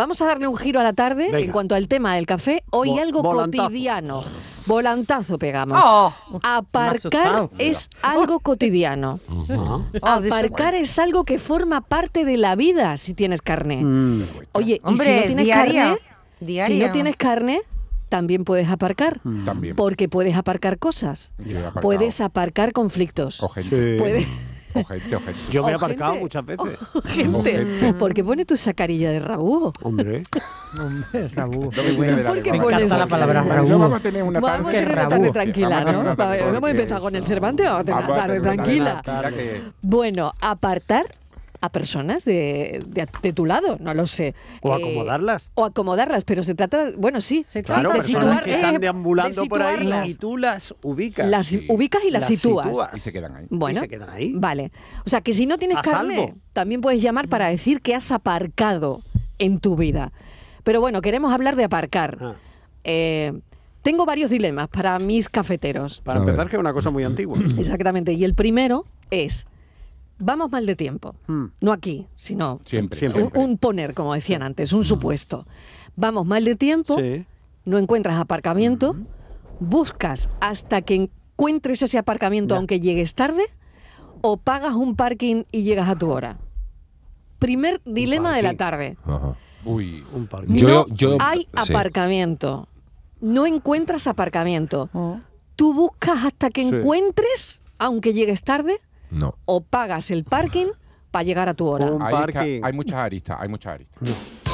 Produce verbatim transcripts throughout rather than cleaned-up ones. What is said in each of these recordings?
Vamos a darle un giro a la tarde. Venga. En cuanto al tema del café. Hoy Vo- algo volantazo. cotidiano. Volantazo pegamos. Oh. Aparcar es algo cotidiano. Ajá. Oh, de eso- Aparcar es algo que forma parte de la vida si tienes carne. Mm. Oye, y Hombre, si no tienes diaria, carne, diaria. si no tienes carne, también puedes aparcar. También. Porque puedes aparcar cosas. Yo he aparcado. Puedes aparcar conflictos. O gente. Sí. Puedes... O gente, o gente. Yo me he O aparcado gente. muchas veces. Gente, Ojete. ¿por qué pone tu esa carilla de rabú? Hombre. Hombre, Raúl. No me tiene de la ¿Por qué de Me pones encanta la esa palabra carilla? Raúl. No vamos a tener una Vamos a tarde. tener una Rabú. tarde tranquila, Vamos a tener ¿no? una tarde Vamos a porque empezar con el eso- Cervantes, vamos a tener Vamos una a tarde tener una tranquila. tarde que- Bueno, apartar a personas de, de, de tu lado, no lo sé. O Eh, acomodarlas. O acomodarlas, pero se trata, bueno, sí, Sí, sí, Claro, de personas situar, que están eh, deambulando de por ahí situarlas. y tú las ubicas. Las Sí. ubicas y las, Las sitúas. sitúas. Y se quedan ahí. Bueno, Y se quedan ahí. vale. O sea, que si no tienes A carne, salvo. también puedes llamar para decir que has aparcado en tu vida. Pero bueno, queremos hablar de aparcar. Ah. Eh, tengo varios dilemas para mis cafeteros. Para A ver. empezar, que es una cosa muy antigua. Exactamente. Y el primero es, vamos mal de tiempo. Hmm. No aquí, sino Siempre. Siempre. un, un poner, como decían antes, un supuesto. Vamos mal de tiempo, Sí. no encuentras aparcamiento, buscas hasta que encuentres ese aparcamiento Ya. aunque llegues tarde, o pagas un parking y llegas a tu hora. Primer dilema de la parking. tarde. Ajá. Uy. Un parque. Yo- no yo- hay sí. aparcamiento. No encuentras aparcamiento. Oh. Tú buscas hasta que Sí. encuentres, aunque llegues tarde, No. o pagas el parking para llegar a tu hora. Un Hay, parking. ca- hay muchas aristas, hay muchas aristas.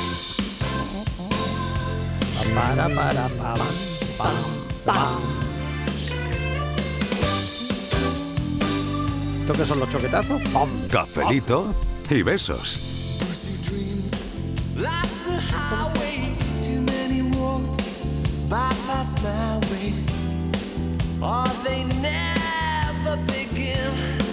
Para, para, pa, pam, pam, Pam. ¿Esto qué son los choquetazos? ¡Pam! Cafelito y besos. Life's a highway, too many roads bypass my way, or they never begin.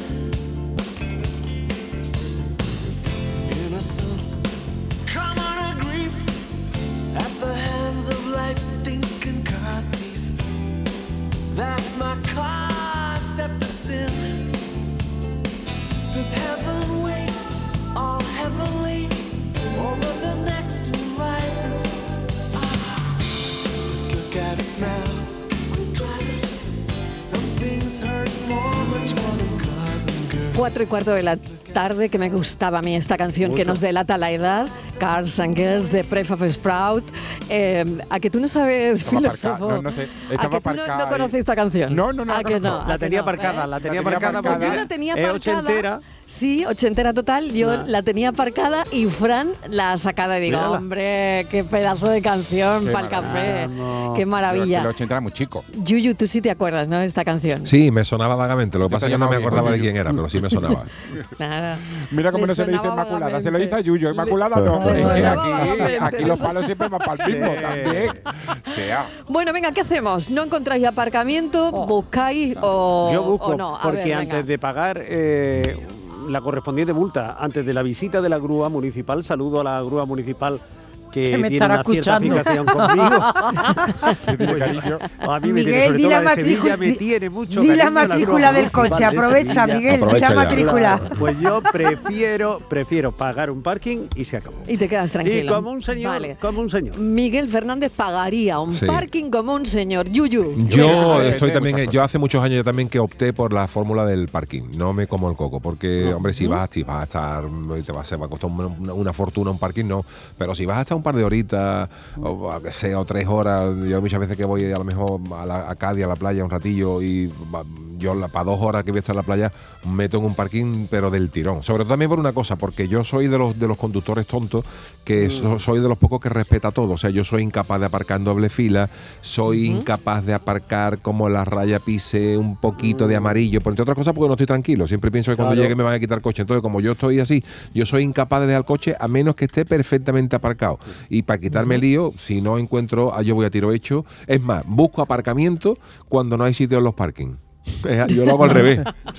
Innocence, common a grief at the hands of life's stinking car thief. That's my concept of sin. Does heaven wait all heavenly over the next horizon? Ah, but look at us now. We're driving. Some things hurt more, much more than cars and girls. Cuatro y cuarto de la tarde, que me gustaba a mí esta canción que Mucho. nos delata la edad, Cars and Girls de Prefab Sprout. Eh, ¿A que tú no sabes, Estaba filósofo? aparcada, no, no sé, ¿A estaba que tú no, aparcada no ahí. conoces esta canción? No, no, no, ¿A no, que no. no? ¿A La que tenía no? aparcada, ¿Eh? la tenía tenía aparcada. aparcada. Pues yo porque la tenía es aparcada. ochentera. Sí, ochentera total. Yo Ah. la tenía aparcada y Fran la ha sacado y digo, Mírala. hombre, qué pedazo de canción Qué para el café. maravilla. No. Qué maravilla. Los ochenta era muy chico. Yuyu, tú sí te acuerdas, ¿no? De esta canción. Sí, me sonaba vagamente. Lo que pasa es que no me llamaba acordaba de Yuyu. quién era, pero sí me sonaba. Claro. Mira cómo Le no se le dice sonaba Inmaculada, se lo vagamente. dice a Yuyo. Inmaculada no, Le porque es que sonaba aquí, vagamente. aquí los palos siempre van para el mismo Sí. también. Sea. Bueno, venga, ¿qué hacemos? ¿No encontráis aparcamiento? ¿Buscáis o, Yo busco, o no? A porque ver, venga. antes de pagar eh, la correspondiente multa, antes de la visita de la grúa municipal, saludo a la grúa municipal que Que me tiene estará una cierta escuchando. fijación conmigo. Que tiene cariño. A mí me tiene, Miguel, sobre di todo la la de Sevilla, matrícula, me di- tiene mucho di la cariño la matrícula grúa del coche, municipal de aprovecha, Sevilla. Miguel, di Aprovecha la ya. matrícula. Pues yo prefiero, prefiero pagar un parking y se acabó. Y te quedas tranquilo. Y como un señor, Vale. como un señor. Miguel Fernández pagaría un Sí. parking como un señor. Yuyu. Yo Venga, estoy de también, muchas yo cosas. hace muchos años yo también que opté por la fórmula del parking. No me como el coco, porque hombre, si vas, si vas a estar, te va, se va a costar una, una fortuna un parking, no. Pero si vas a estar un par de horitas, o a que sea, o tres horas, yo muchas veces que voy a lo mejor a, la, a Cádiz, a la playa un ratillo, y va, yo la, para dos horas que voy a estar en la playa, meto en un parking, pero del tirón. Sobre todo también por una cosa, porque yo soy de los de los conductores tontos, que so- soy de los pocos que respeta todo. O sea, yo soy incapaz de aparcar en doble fila, soy incapaz de aparcar como la raya pise un poquito de amarillo, por entre otras cosas porque no estoy tranquilo. Siempre pienso que cuando Claro. llegue me van a quitar el coche. Entonces, como yo estoy así, yo soy incapaz de dejar el coche a menos que esté perfectamente aparcado. Y para quitarme el lío, si no encuentro, ah, yo voy a tiro hecho. Es más, busco aparcamiento cuando no hay sitio en los parkings. Yo lo hago al revés.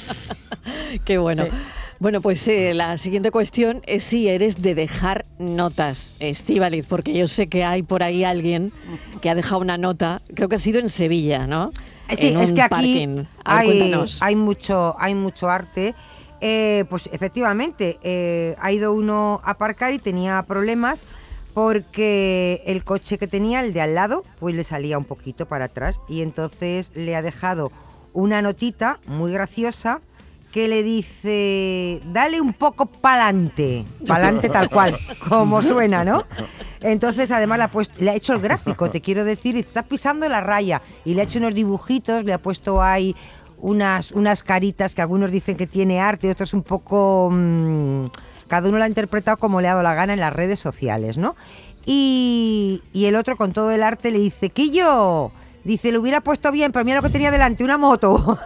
Qué bueno. Sí. Bueno, pues eh, la siguiente cuestión es si eres de dejar notas, Estíbaliz, porque yo sé que hay por ahí alguien que ha dejado una nota, creo que ha sido en Sevilla, ¿no? Sí, En es un que aquí parking. A ver, hay, cuéntanos. hay mucho, hay mucho arte. Eh, pues efectivamente, eh, ha ido uno a aparcar y tenía problemas porque el coche que tenía, el de al lado, pues le salía un poquito para atrás y entonces le ha dejado una notita muy graciosa que le dice, dale un poco pa'lante, pa'lante tal cual, como suena, ¿no? Entonces además le ha, puesto, le ha hecho el gráfico, te quiero decir, estás pisando la raya y le ha hecho unos dibujitos, le ha puesto ahí unas, unas caritas que algunos dicen que tiene arte, otros un poco... Mmm, cada uno lo ha interpretado como le ha dado la gana en las redes sociales, ¿no? Y, y el otro con todo el arte le dice, Quillo... Dice, lo hubiera puesto bien, pero mira lo que tenía delante, una moto.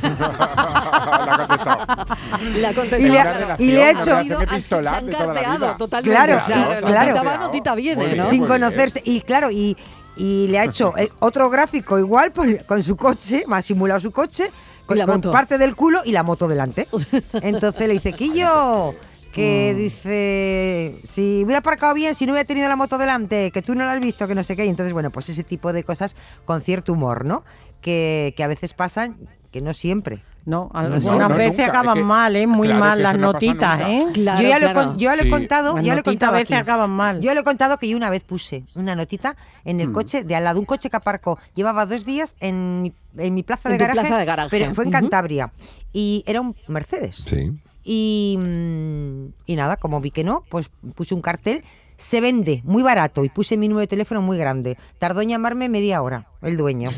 La contestado. Y le ha, y le ha hecho... Se han carteado totalmente. Claro, o sea, y, claro. Notita va, notita viene, ¿no? Sin conocerse. Y claro, y, y le ha hecho el otro gráfico igual con, con su coche, me ha simulado su coche, con, con parte del culo y la moto delante. Entonces le dice, Quillo... que mm. dice, si hubiera aparcado bien, si no hubiera tenido la moto delante, que tú no la has visto, que no sé qué. Y entonces, bueno, pues ese tipo de cosas con cierto humor, ¿no? Que, que a veces pasan, que no siempre. No, algunas no, no, veces nunca. acaban es que, mal, ¿eh? Muy claro, mal las notitas, ¿eh? Claro, yo ya, claro. lo, yo ya lo he contado, sí. ya lo he contado a veces aquí. acaban mal. Yo le he contado que yo una vez puse una notita en el hmm. coche, de al lado, un coche que aparcó. Llevaba dos días en mi, en mi plaza, de en garaje, plaza de garaje, pero fue en uh-huh. Cantabria. Y era un Mercedes. Sí. Y, y nada, como vi que no, pues puse un cartel, se vende muy barato, y puse mi número de teléfono muy grande. Tardó en llamarme media hora, el dueño.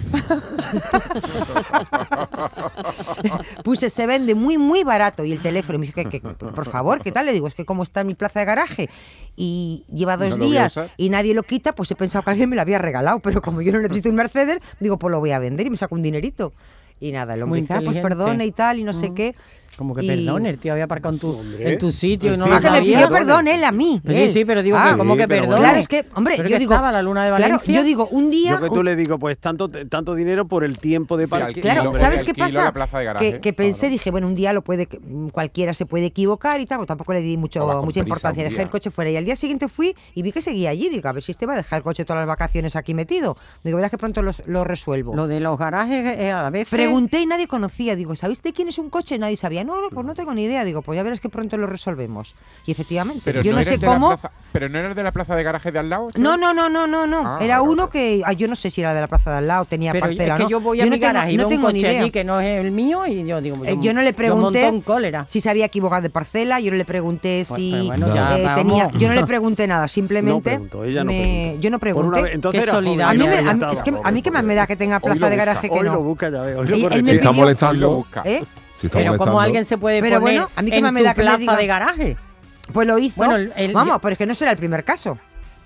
Puse se vende muy, muy barato, y el teléfono, y me dice, que, que, por favor, ¿qué tal? Le digo, es que como está en mi plaza de garaje, y lleva dos ¿No días y nadie lo quita, pues he pensado que alguien me lo había regalado, pero como yo no necesito un Mercedes, digo, pues lo voy a vender y me saco un dinerito. Y nada, el hombre dice, ah, pues perdone y tal, y no mm. sé qué. Como que y... perdone, el tío había aparcado en tu, en tu sitio y no ah, lo que sabía. me pidió perdón él a mí. Pues él. sí, sí, pero digo ah, que como sí, que perdone. Claro, es que, hombre, pero yo que digo... estaba la luna de Valencia. Claro, yo digo, un día... Yo que tú le digo, pues tanto tanto dinero por el tiempo de parque. Sí, claro, ¿sabes qué pasa? Garaje, que, que pensé, claro. dije, bueno, un día lo puede, cualquiera se puede equivocar y tal, pero tampoco le di mucho, mucha importancia. Dejé el coche fuera y al día siguiente fui y vi que seguía allí. Digo, a ver si este va a dejar el coche todas las vacaciones aquí metido. Digo, verás que pronto los, lo resuelvo. Lo de los garajes, eh, a veces... Pregunté y nadie conocía. Digo, ¿sabéis de quién es un coche? Nadie sabía. No, no, pues no tengo ni idea. Digo, pues ya verás que pronto lo resolvemos. Y efectivamente, pero yo no, no sé cómo... Plaza, ¿Pero no eres de la plaza de garaje de al lado? No, no, no, no, no, no. Ah, era uno que... Ah, yo no sé si era de la plaza de al lado, tenía pero parcela, es que ¿no? yo voy a yo mi no tengo, garaje y no veo un coche idea. allí que no es el mío y yo digo... Yo, eh, yo no le pregunté yo cólera. si se había equivocado de parcela, yo no le pregunté pues, si bueno, ya, eh, tenía... Yo no le pregunté nada, simplemente... No preguntó, ella no me, preguntó. Yo no pregunté. Vez, entonces Qué solidario. A mí, me, ya a mí, estaba, es que a mí que más me da que tenga plaza de garaje que hoy no. Lo busca, ya veo, hoy lo Él, él si está pidió, molestando... ¿eh? Si está pero molestando. como alguien se puede pero poner bueno, a mí que en más me tu da que plaza me diga, de garaje. Pues lo hizo. Bueno, el, el, Vamos, yo, pero es que no será el primer caso.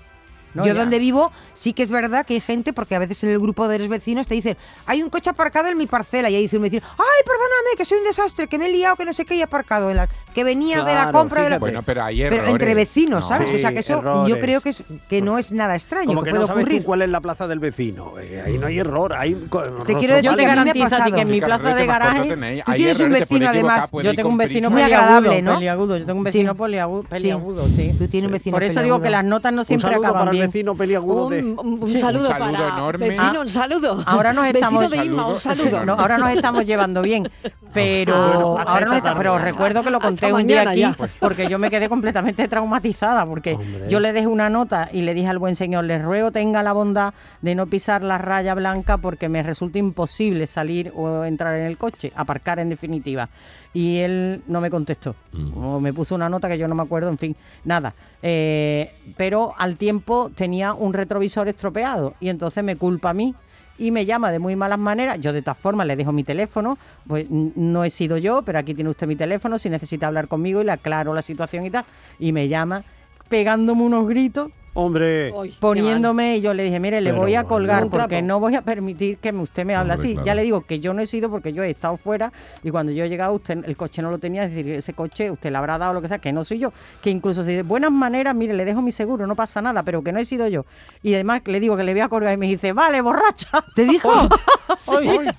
No, yo ya. donde vivo sí que es verdad que hay gente, porque a veces en el grupo de los vecinos te dicen, hay un coche aparcado en mi parcela, y ahí dice un vecino, ay, perdóname, que soy un desastre, que me he liado, que no sé qué, y he aparcado en la que venía claro, de la compra fíjate. de la... Bueno, pero hay pero entre vecinos, no. ¿sabes? Sí, o sea, que eso errores. yo creo que es que no es nada extraño, Como que, que puede no sabes ocurrir. tú cuál es la plaza del vecino. Eh, ahí no hay error, hay... Te quiero decir, yo te a mí me ha garantizo a ti pasado. que en mi plaza de garaje... Tú tienes un vecino, además... Yo tengo un vecino muy peliagudo, agradable, ¿no? peliagudo. Yo tengo un vecino peliagudo, peliagudo, sí. Tú tienes un vecino Por eso digo que las notas no siempre acaban bien. Un saludo para el vecino peliagudo de... Un, un sí, saludo, un saludo para enorme. vecino, un saludo. Ahora nos estamos vecino de Inma, un saludo. No, ahora nos estamos llevando bien, pero Ah, bueno, ahora nos está, pero recuerdo que lo conté hasta un día mañana aquí ya. porque yo me quedé completamente traumatizada porque Hombre. yo le dejé una nota y le dije al buen señor, le ruego tenga la bondad de no pisar la raya blanca porque me resulta imposible salir o entrar en el coche, aparcar en definitiva. Y él no me contestó, mm. o me puso una nota que yo no me acuerdo, en fin, nada. Eh, pero al tiempo tenía un retrovisor estropeado y entonces me culpa a mí y me llama de muy malas maneras. Yo de todas formas le dejo mi teléfono, pues no he sido yo, pero aquí tiene usted mi teléfono si necesita hablar conmigo y le aclaro la situación y tal. Y me llama pegándome unos gritos. Hombre, poniéndome, y yo le dije, mire, le Pero voy a bueno, colgar un porque trapo. no voy a permitir que usted me hable Hombre, así. claro. Ya le digo que yo no he sido porque yo he estado fuera y cuando yo he llegado usted el coche no lo tenía, es decir, ese coche usted le habrá dado lo que sea, que no soy yo, que incluso si de buenas maneras, mire, le dejo mi seguro, no pasa nada, pero que no he sido yo. Y además le digo que le voy a colgar y me dice, vale, borracha. ¿Te dijo? Sí.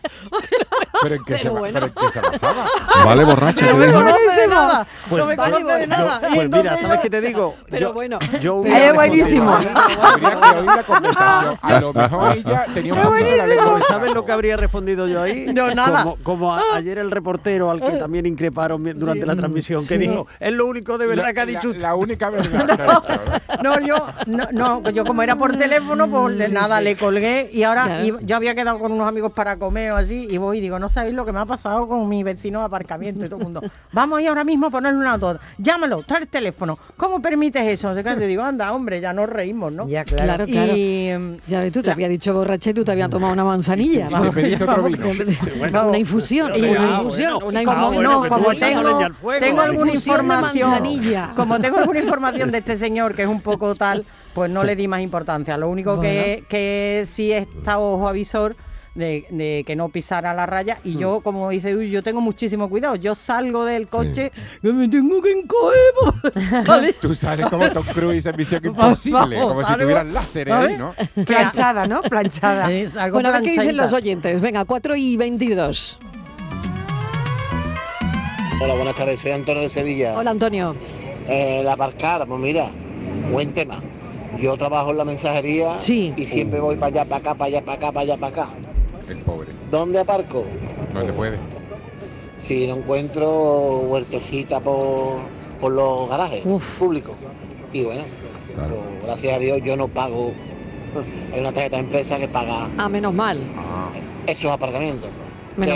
¿Pero en qué se Pero va- bueno. pero en qué se basaba? Vale, borracho. No te me digo. conoce de nada. Pues no me vale, conoce de yo- nada. Y pues mira, entonces ¿sabes yo- qué te digo? Pero yo, bueno. yo Es hubiera buenísimo buenísimo. Habría que oír la conversación. A lo mejor ella tenía un poquito la lengua. Pues, ¿sabes lo que habría respondido yo ahí? No, nada. Como, como a- ayer el reportero al que también increparon mi- durante la transmisión, que Sí. dijo, es lo único de verdad La, que ha dicho la- usted. la única verdad que ha dicho, ¿no? No, yo, no, no, yo como era por teléfono, pues le- nada, le colgué y ahora Claro. y yo había quedado con unos amigos para comer o así y voy y digo, no sabéis lo que me ha pasado con mi vecino de aparcamiento y todo el mundo. Vamos a ir ahora mismo a ponerle una nota. Llámalo, trae el teléfono. ¿Cómo permites eso? No sé qué. Te digo, anda, hombre, ya nos reímos, ¿no? Ya, claro. Claro, claro. Y, em, Ya ves, tú te había dicho borracha y tú te habías tomado una manzanilla. Y te pediste otro vino. Vamos, una infusión, Pero, una ah, infusión, bueno. una Ah, como, infusión. bueno, no, que tú como echas la tengo, leña al fuego. tengo alguna Infusión de información, manzanilla. como tengo alguna información de este señor que es un poco tal, pues no le di más importancia. Lo único que, que sí está ojo avisor de, de que no pisara la raya y yo, como dice, uy, yo tengo muchísimo cuidado. Yo salgo del coche que me tengo que encoger. ¿vale? Tú sales como Tom Cruise en Misión Vamos, Imposible, como si ¿sabes? tuvieras láseres ahí, ¿no? Planchada, ¿no? Planchada. Es algo Bueno, a ver qué dicen planchadita. los oyentes. Venga, cuatro y veintidós. Hola, buenas tardes, soy Antonio de Sevilla. Hola, Antonio. Eh, el aparcar, pues mira, buen tema. Yo trabajo en la mensajería Sí. y siempre voy para allá, para acá, para allá, para acá, para allá, para acá. El pobre. ¿Dónde aparco? No te puede. Si no encuentro huertecita por, por los garajes Uf. públicos. Y bueno, Claro. pues, gracias a Dios yo no pago. Hay una tarjeta de empresa que paga Ah, menos mal. esos aparcamientos. Menos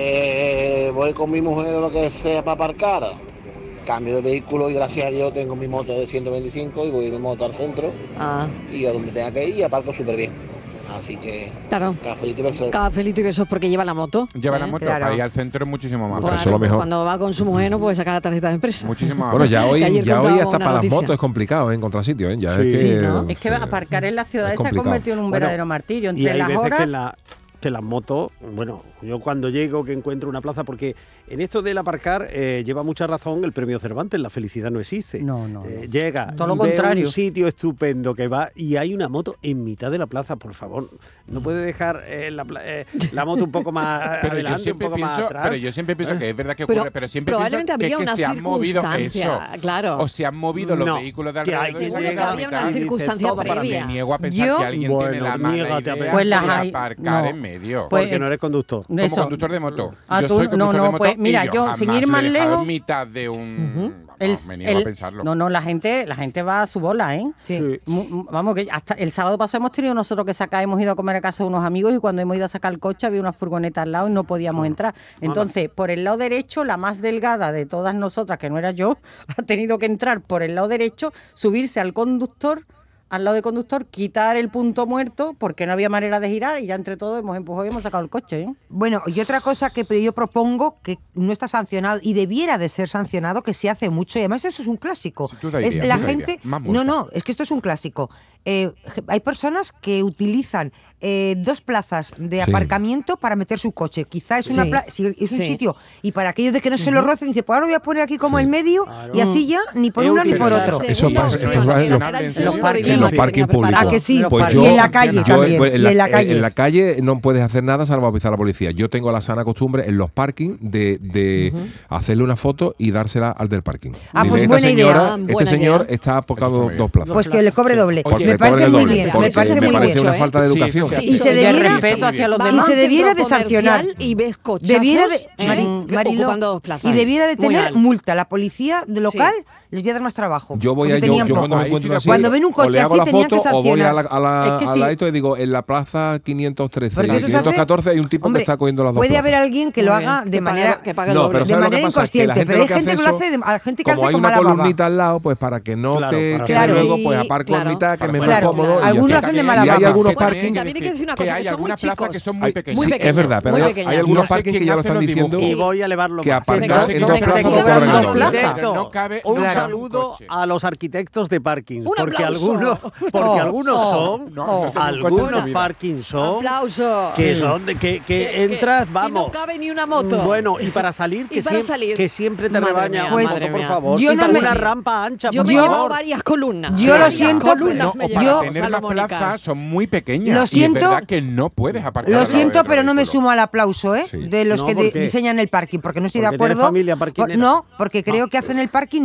que voy con mi mujer o lo que sea para aparcar. Cambio de vehículo y gracias a Dios tengo mi moto de ciento veinticinco y voy en mi moto al centro Ah, y a donde tenga que ir y aparco súper bien. Así que, claro. cafelito y besos. Cafelito y besos porque lleva la moto. Lleva la ¿eh? moto Claro. para ir al centro es muchísimo más Claro, fácil. eso es lo mejor. Cuando va con su mujer no puede sacar la tarjeta de empresa. Muchísimo más Bueno, ya Que hoy, ayer ya hoy contábamos hasta una para las noticia. motos es complicado, ¿eh? Encontrar sitio, ¿eh? Ya Sí. es que, Sí, ¿no? Es que sí, aparcar en la ciudad es se ha complicado. convertido en un Bueno, verdadero martirio. Y Entre hay las veces ¿eh? horas. que, la, que las motos, bueno, yo cuando llego que encuentro una plaza, porque en esto del aparcar eh, lleva mucha razón el premio Cervantes, la felicidad no existe. No, no, Eh, no. llega Todo lo y ve contrario. un sitio estupendo que va y hay una moto en mitad de la plaza, por favor. No puede dejar eh, la, pla- eh, la moto un poco más Pero yo, adelante, un siempre poco más pienso, atrás. pero yo siempre pienso que es verdad que Pero ocurre, pero siempre pienso probablemente que, había que una se han movido eso. circunstancia, claro. O se han movido los No, vehículos de que hay alrededor. que y se han Seguro que llega quedado había a una mitad. y dice, circunstancia todo para Me previa. niego a pensar Yo- que alguien Bueno, tiene la mala niégate a idea pensar. Pues las de hay- aparcar no. en medio. Pues- Porque no eres conductor. Como Eso. conductor de moto. Ah, yo tú- soy no, conductor no, de moto pues, mira, y yo, jamás sin ir me más he dejado lejos, en mitad de un... Vamos, El- me niego el- a pensarlo. No, no, la gente, la gente va a su bola, ¿eh? Sí. Sí. Mu- mu- Vamos, que hasta el sábado pasado hemos tenido nosotros que sacar, hemos ido a comer a casa de unos amigos y cuando hemos ido a sacar el coche había una furgoneta al lado y no podíamos entrar. Entonces, por el lado derecho, la más delgada de todas nosotras, que no era yo, ha tenido que entrar por el lado derecho, subirse al conductor, al lado del conductor, quitar el punto muerto porque no había manera de girar y ya entre todos hemos empujado y hemos sacado el coche, ¿eh? Bueno, y otra cosa que yo propongo que no está sancionado y debiera de ser sancionado, que se hace mucho, y además eso es un clásico. Sí, tú da es idea, la tú da gente. idea. Más No, multa. no, es que esto es un clásico. Eh, hay personas que utilizan eh, dos plazas de Sí. aparcamiento para meter su coche. Quizá es una Sí. pla- si es un Sí. sitio y para aquellos de que no se lo rocen, dice, pues ahora lo voy a poner aquí como Sí. el medio Claro. y así ya ni por Es una ni por utilizar- otro. Eso Segunda pasa- opción, eso pasa en era los- el en los segundo parking- dilema en los que parking tenía preparado. públicos. ¿A que sí? Los Pues parking- yo- y en la calle Yo, también. pues, y en la calle. en la calle no puedes hacer nada salvo avisar a la policía. Yo tengo la sana costumbre en los parking de, de hacerle una foto y dársela al del parking. Ah, Dile, pues esta buena idea. señora, Ah, este buena señor idea. está apocado Eso está muy dos bien. plazas. Pues que le cobre doble. Porque me le parece cobren muy doble, bien. porque Me parece me muy parece bien. una falta de Sí, educación. sí, Y se de debiera- respeto hacia los Vas demás. Y se a un debiera centro de sancionar. comercial y ves Debiera cochazos, de, ¿eh? Mari- Mariló, ocupando dos plazas. y debiera de Muy tener mal. multa. La policía de local les voy a dar más trabajo. Yo voy porque a yo, tenían yo poco. cuando me Ahí encuentro estoy de así, acuerdo. Cuando ven un o coche le hago así, la tenían que foto o voy a la, a la, Es que a sí. la esto y digo, en la plaza quinientos trece Porque y eso se hace- quinientos catorce hay un tipo Hombre, que está cogiendo las dos puede plazas. haber alguien que lo Muy haga bien, de que pague- manera que pague el No, doble. pero de ¿sabes lo manera que pasa? Que la inconsciente, gente pero lo hay que gente hace que lo eso, hace de, a la gente que como hace hay como una mala baba. columnita al lado, pues para que no Claro, te para quede Claro. luego, pues Sí, aparco claro. en mitad, que me es más Claro. cómodo. y ya Algunos está. lo hacen de Y mala hay baba. algunos Que también- parkings También hay que decir una que cosa, hay que son muy algunas plazas chicos. que son muy Hay- pequeñas. Muy sí, pequeñas, es verdad, pero muy hay- pequeñas. hay algunos No sé parkings que quién ya lo hace están los diciendo dibujos. Y voy a elevarlo que más. aparcar Venga, en sí, dos que plazas tengo o que cobran hablar el dos doble. plazas. Arquitecto, No cabe un una saludo coche. a los arquitectos de parking, Un porque aplauso. algunos, porque Oh, algunos oh, son, no, no tengo un coche en algunos mi vida. parkings son Aplauso. que son de que, que entras, Y vamos. no cabe ni una moto. Bueno, y para salir, Y que, para siem- salir. que siempre te Madre rebaña mía, un Pues, poco, madre por mía. favor. yo Y no para me- una rampa ancha, Yo por me he llevado favor. varias columnas. Yo lo Varias siento, columnas pero- me he O para llevado, tener las salomónicas. plazas son muy pequeñas. Lo Y siento- es verdad que no puedes aparcar. Lo al lado siento, del pero no me vehículo. sumo al aplauso, ¿eh? Sí. De los No, que ¿por de- qué? diseñan el parking, porque no estoy Porque de tienes acuerdo. familia parkinera. Por- no, porque creo que hacen el parking no para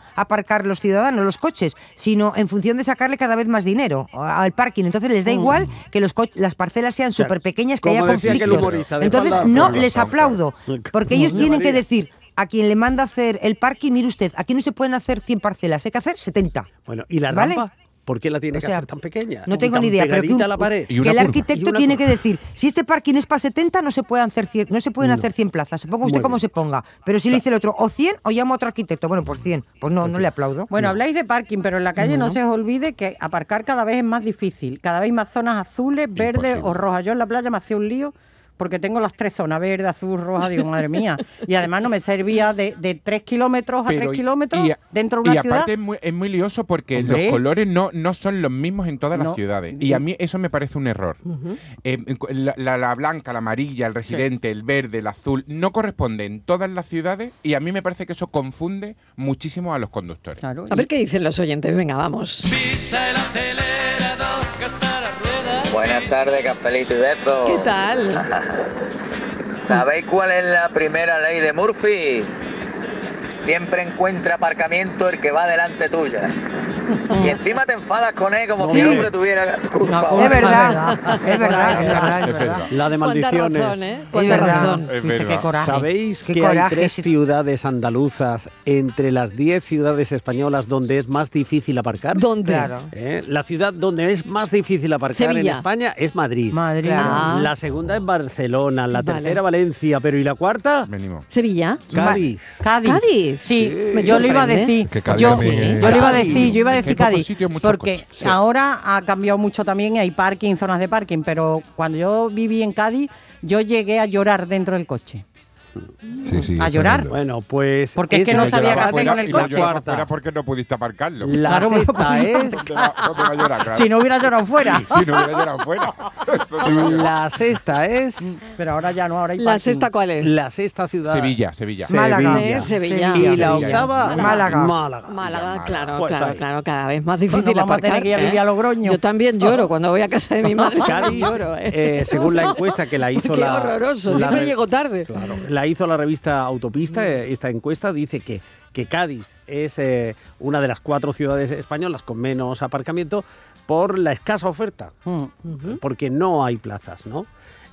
aparcar los ciudadanos, los coches, sino en función de sacarle cada vez más dinero al parking. Entonces les da igual que los co- las parcelas sean súper pequeñas, que haya conflictos. Entonces no les aplaudo, porque ellos tienen que decir a quien le manda hacer el parking, mire usted, aquí no se pueden hacer cien parcelas, hay que hacer setenta. Bueno, ¿y la ¿Vale? rampa? ¿Por qué la tiene O que sea, hacer tan pequeña? No Y tengo tan ni idea, pero que, pegadita un- a la pared. que el arquitecto tiene que decir, si este parking es para setenta, no se pueden hacer cien, no se pueden No. hacer cien plazas. Se ponga usted Muy como bien. se ponga. Pero si le dice el otro, o cien, o llamo a otro arquitecto. Bueno, pues cien. Pues no, no le aplaudo. Bueno, habláis de parking, pero en la calle no. No. se os olvide que aparcar cada vez es más difícil. Cada vez hay más zonas azules, verdes Imposible. o rojas. Yo en la playa me hacía un lío porque tengo las tres zonas, verde, azul, roja. Digo, madre mía. Y además no me servía de, de tres kilómetros a Pero tres y- kilómetros y- dentro de una y ciudad. aparte es muy, es muy lioso porque Hombre. los colores no, no son los mismos en todas No. las ciudades. Y a mí eso me parece un error. Eh, la, la- la blanca, la amarilla, el residente, el verde, el azul, no corresponden en todas las ciudades y a mí me parece que eso confunde muchísimo a los conductores. Claro, A ver qué dicen los oyentes. Venga, vamos. Pisa el acelerador, gasta la rueda. Buenas tardes, Cafelito y Beto. ¿Qué tal? ¿Sabéis cuál es la primera ley de Murphy? Siempre encuentra aparcamiento el que va delante tuya. Y encima te enfadas con él como si el hombre tuviera culpa. No, Es verdad, Es es verdad, es verdad, es Es verdad. verdad. La de Cuánta maldiciones. razón, ¿eh? Cuánta verdad. razón. Es Dice, verdad. qué coraje. ¿Sabéis Qué que hay coraje tres ese- ciudades andaluzas entre las diez ciudades españolas donde es más difícil aparcar? ¿Dónde? Claro. ¿Eh? La ciudad donde es más difícil aparcar en Sevilla. España es Madrid. Madrid. Claro. Ah. La segunda es Barcelona, la Vale. tercera Valencia, pero ¿y la cuarta? Venimos. Sevilla. Cádiz. Cádiz. Cádiz. Sí, Sí. Me yo lo iba a sorprende. decir. Que Cádiz yo, también sí, es- yo lo iba a Cádiz. decir, yo iba a Es que decir hay pocos Cádiz, sitios, muchos porque coches. Sí. ahora ha cambiado mucho también y hay parking, zonas de parking, pero cuando yo viví en Cádiz, yo llegué a llorar dentro del coche. Sí, sí, ¿A es llorar? tremendo. Bueno, pues. Porque es que esa no es sabía la qué hacer cuarta. con el Y la coche. cuarta. Fuera porque no pudiste aparcarlo. La Claro, me lo sexta ponía. es. ¿Dónde va, dónde va a llorar? Claro. Si no hubiera llorado fuera. Si no hubiera llorado fuera. ¿Dónde va a llorar? La sexta es. Pero ahora ya no, ahora hay ¿La parking. sexta cuál es? La sexta ciudad. Sevilla, Sevilla. Málaga. Eh, Sevilla. Y la Sevilla. octava, Málaga. Málaga. Málaga, claro, Pues claro, ahí. claro, cada vez más Pues difícil nos vamos a tener aparcar. que ir a vivir ¿eh? a Logroño. Yo también lloro cuando voy a casa de mi madre. Cádiz, lloro, ¿eh? eh, según la encuesta que la hizo Qué la. horroroso, la siempre re- llego tarde. Claro, la hizo la revista Autopista. eh, Esta encuesta dice que, que Cádiz es eh, una de las cuatro ciudades españolas con menos aparcamiento por la escasa oferta, Mm. porque no hay plazas, ¿no?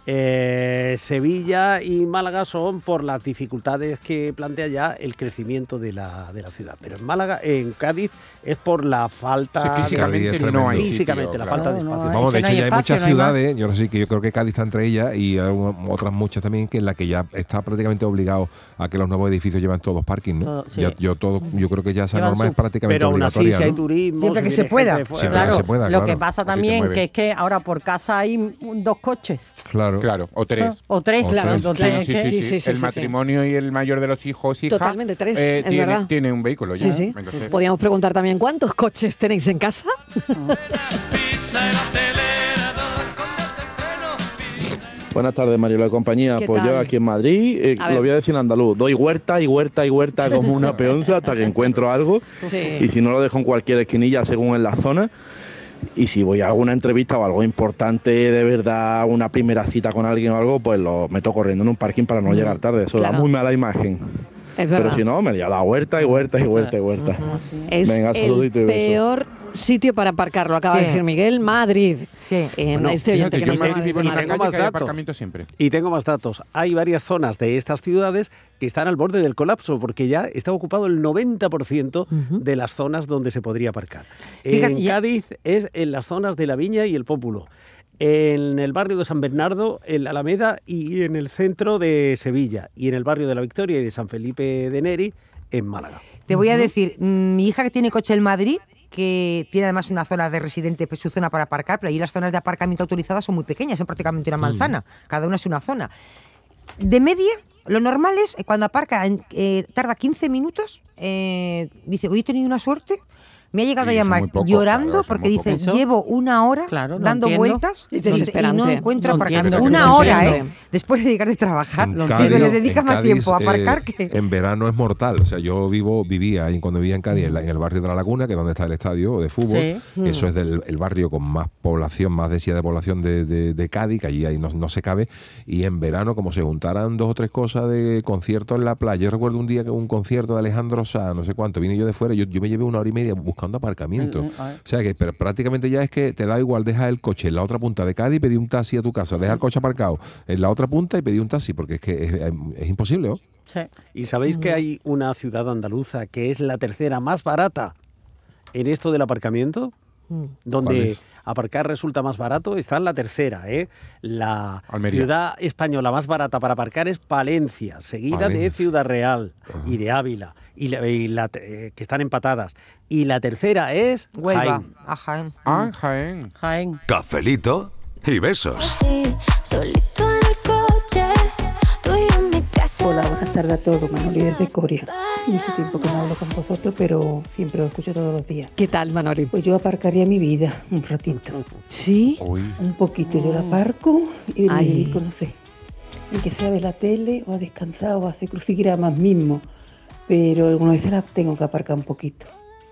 Eh, Sevilla y Málaga son por las dificultades que plantea ya el crecimiento de la, de la ciudad. Pero en Málaga, en Cádiz, es por la falta Sí, de- físicamente Cádiz es no hay tremendo. físicamente, sitio, la claro. falta de No, no espacio. hay. Vamos, de Si no hecho hay ya hay espacio, muchas no hay más. ciudades, yo no sé, que yo creo que Cádiz está entre ellas y hay un- otras muchas también que en la que ya está prácticamente obligado a que los nuevos edificios llevan todos parking, ¿no? Todo, sí. Ya- yo todo, yo creo que ya esa Llevan norma su- es prácticamente Pero aún así, obligatoria, si hay ¿no? turismo, Siempre que si se viene pueda. gente de fuera- Siempre que Claro, se pueda, lo claro. que pasa Así te también mueve. que es que ahora por casa hay mm, dos coches. Claro. Claro, o tres. O tres, O claro. tres. Entonces, Sí, es sí, que- sí, sí, sí. sí, sí, El sí. matrimonio y el mayor de los hijos, hija, Totalmente, tres, eh, es tiene, verdad. tiene un vehículo ya. Sí, sí. Entonces, Podríamos preguntar también cuántos coches tenéis en casa. Pisa el acelerador con desenfreno. Pisa. Buenas tardes, Mario y compañía. ¿Qué Pues tal? yo aquí en Madrid, eh, A ver. lo voy a decir en andaluz, doy huerta y huerta y huerta como una peonza hasta que encuentro algo. Y Sí. si no, lo dejo en cualquier esquinilla según en la zona. Y si voy a alguna entrevista o algo importante, de verdad, una primera cita con alguien o algo, pues lo meto corriendo en un parking para no llegar tarde. Eso Claro. da muy mala imagen. Es Pero verdad. si no, me voy a dar huerta y huerta y huerta y huerta. Es Venga, el saludito y beso. peor sitio para aparcar, lo acaba de Sí. decir Miguel, Madrid. Sí. En Bueno, este oyente fíjate, que yo nos en Madrid llama vivo desde en una Madrid. Tengo calle más que hay datos. aparcamiento siempre. Y tengo más datos. Hay varias zonas de estas ciudades que están al borde del colapso porque ya está ocupado el noventa por ciento de las zonas donde se podría aparcar. Fíjate, En ya- Cádiz es en las zonas de La Viña y el Pópulo. En el barrio de San Bernardo, en la Alameda y en el centro de Sevilla. Y en el barrio de La Victoria y de San Felipe de Neri, en Málaga. Te voy a decir, mm, mi hija que tiene coche en Madrid, que tiene además una zona de residente, pues, su zona para aparcar, pero ahí las zonas de aparcamiento autorizadas son muy pequeñas, son prácticamente una manzana, cada una es una zona. De media, lo normal es, eh, cuando aparca, en- eh, tarda quince minutos, eh, dice, hoy he tenido una suerte, Me ha llegado Y a eso llamar muy poco, llorando claro, eso porque muy dice, poco. llevo una hora Claro, lo dando entiendo. vueltas Es y desesperante. no encuentro Lo aparcar. entiendo, Una lo hora, entiendo. ¿eh? Después de llegar de trabajar. En Digo, Cádiz- le dedica en más Cádiz, tiempo a aparcar eh, que... En verano es mortal. O sea, yo vivo, vivía ahí cuando vivía en Cádiz, en, la- en el barrio de La Laguna, que es donde está el estadio de fútbol. Sí. Eso es del el barrio con más población, más densidad de población de, de- de Cádiz, que allí ahí no, no se cabe. Y en verano, como se juntaran dos o tres cosas de conciertos en la playa. Yo recuerdo un día que un concierto de Alejandro Sanz, no sé cuánto, vine yo de fuera, yo, yo me llevé una hora y media buscando aparcamiento. Mm, mm, a ver. O sea que pero prácticamente ya es que te da igual dejar el coche en la otra punta de Cádiz y pedir un taxi a tu casa, dejar el coche aparcado en la otra punta y pedir un taxi, porque es que es, es- es imposible, ¿no? Sí. ¿Y sabéis que hay una ciudad andaluza que es la tercera más barata en esto del aparcamiento? ¿Cuál Donde es? aparcar resulta más barato, está en la tercera, ¿eh? La Almería. ciudad española más barata para aparcar es Palencia, seguida de Palencia. Ciudad Real y de Ávila, y la, y la- eh, que están empatadas. Y la tercera es Huelva, Jaén. a Jaén. Ah, Jaén. Jaén. Cafelito y besos. Solito en el coche, tú y yo en mi casa. Hola, buenas tardes a todos, Manoli desde Coria. Mucho tiempo que no hablo con vosotros, pero siempre lo escucho todos los días. ¿Qué tal, Manoli? Pues yo aparcaría mi vida un ratito, ¿Sí? Uy. un poquito. Yo la aparco y me Ay. dedico, no sé, en que sea a ver la tele o a descansar o a hacer crucigramas mismo. Pero algunas veces la tengo que aparcar un poquito.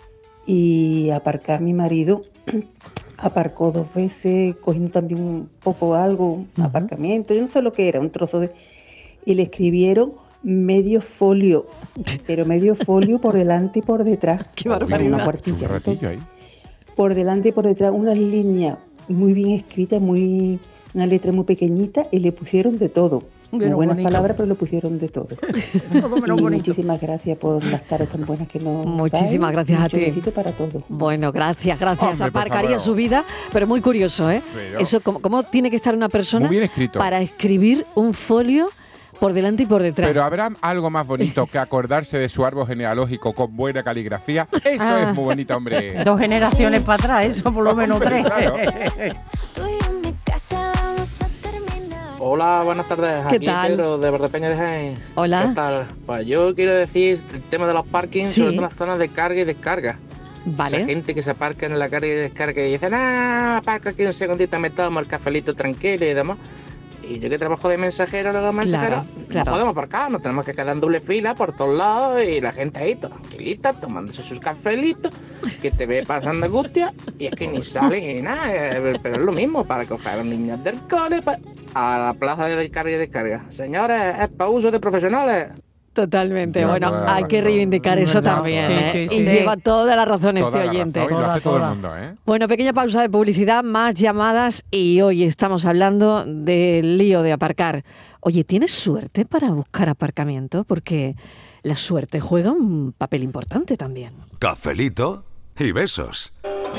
Y aparcar mi marido aparcó dos veces, cogiendo también un poco algo, un aparcamiento, yo no sé lo que era, un trozo de... Y le escribieron medio folio, pero medio folio por delante y por detrás. ¡Qué Una barbaridad! Un cuartilla. ratillo ahí. Por delante y por detrás, unas líneas muy bien escritas, muy, una letra muy pequeñita, y le pusieron de todo. Muy Pero buenas bonito. palabras, pero le pusieron de todo. Todo menos Y bonito. muchísimas gracias por las tardes tan buenas que nos Muchísimas dais. gracias a Mucho ti. besito para todos. Bueno, gracias, gracias. Hombre, por Aparcaría favor. su vida, pero muy curioso, ¿eh? Pero- Eso, ¿cómo, cómo tiene que estar una persona Muy bien escrito. para escribir un folio por delante y por detrás? Pero habrá algo más bonito que acordarse de su árbol genealógico con buena caligrafía. Eso Ah. es muy bonito, hombre. Dos generaciones para atrás, eso por lo menos Hombre, tres. claro. Tú y yo en mi casa vamos a terminar. Hola, buenas tardes. ¿Qué Aquí tal? Pedro de Verdepeña de Jaén. Hola. ¿Qué tal? Pues yo quiero decir el tema de los parkings, Sí. sobre todo las zonas de carga y descarga. Vale. Esa gente que se aparca en la carga y descarga y dice, ah, aparca aquí un segundito, me tomo el cafelito tranquilo y demás. Y yo que trabajo de mensajero, luego mensajero, Claro, claro. no podemos aparcar, nos tenemos que quedar en doble fila por todos lados y la gente ahí tranquilita, tomándose sus cafelitos, que te ve pasando angustia y es que ni salen ni nada, eh, pero es lo mismo para coger a los niños del cole pa- a la plaza de carga y descarga. Señores, es para uso de profesionales. Totalmente. Ya, bueno, toda la hay que razón. reivindicar eso ¿Verdad? también. Sí, ¿eh? sí, Y sí. lleva toda la razón este Toda la oyente. razón, y lo Toda, hace todo el toda. mundo, ¿eh? Bueno, pequeña pausa de publicidad, más llamadas y hoy estamos hablando del lío de aparcar. Oye, ¿tienes suerte para buscar aparcamiento? Porque la suerte juega un papel importante también. Cafelito y besos.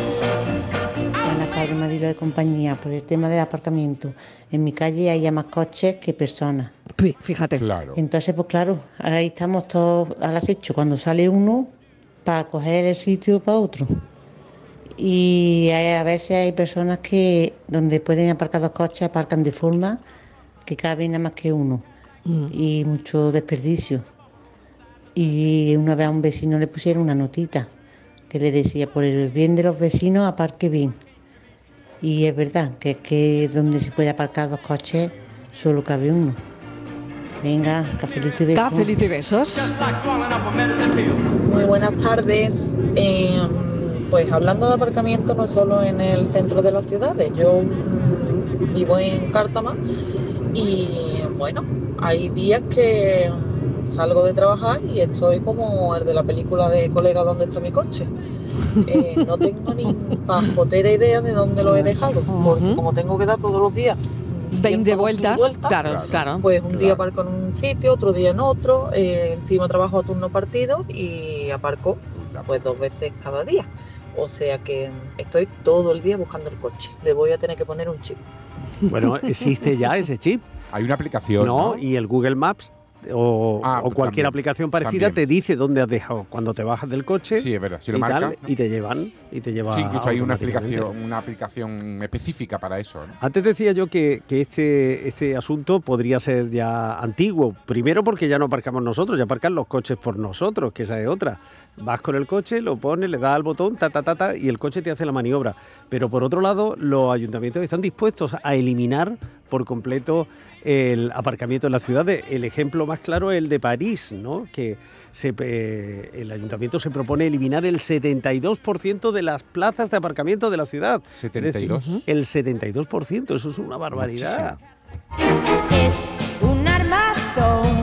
Buenas tardes, Marilo de compañía. Por el tema del aparcamiento, en mi calle hay ya más coches que personas. Pi, Fíjate. Claro. Entonces, pues claro, ahí estamos todos al acecho cuando sale uno para coger el sitio para otro. Y hay- a veces hay personas que donde pueden aparcar dos coches aparcan de forma que cabe nada más que uno. Mm. Y mucho desperdicio. Y una vez a un vecino le pusieron una notita que le decía, por el bien de los vecinos, aparque bien. Y es verdad que es que donde se puede aparcar dos coches solo cabe uno. Venga, cafelito y besos. Cafelito y besos. Muy buenas tardes. Eh, pues hablando de aparcamiento, no solo en el centro de las ciudades. Yo mm, vivo en Cártama y bueno, hay días que mm, salgo de trabajar y estoy como el de la película de Colega, ¿dónde está mi coche? Eh, no tengo ni pajotera idea de dónde lo he dejado, porque como tengo que dar todos los días veinte vueltas. Claro, claro. pues un día aparco en un sitio, otro día en otro, eh, encima trabajo a turno partido y aparco pues dos veces cada día. O sea que estoy todo el día buscando el coche. Le voy a tener que poner un chip. Bueno, existe ya ese chip. Hay una aplicación, No, ¿no? y el Google Maps o, Ah, o cualquier también, aplicación parecida también. te dice dónde has dejado cuando te bajas del coche. Sí, es verdad, si lo y, tal, marca, ¿no? y te llevan y te lleva Sí, incluso hay una automáticamente. aplicación, una aplicación específica para eso, ¿no? Antes decía yo que, que este, este asunto podría ser ya antiguo. Primero porque ya no aparcamos nosotros, ya aparcan los coches por nosotros, que esa es otra. Vas con el coche, lo pones, le das al botón, ta, ta, ta, ta, y el coche te hace la maniobra. Pero por otro lado, los ayuntamientos están dispuestos a eliminar por completo el aparcamiento en las ciudades. El ejemplo más claro es el de París, ¿no? Que se, eh, el ayuntamiento se propone eliminar el setenta y dos por ciento de las plazas de aparcamiento de la ciudad. setenta y dos. Es decir, el setenta y dos por ciento, eso es una barbaridad. Es un armazón.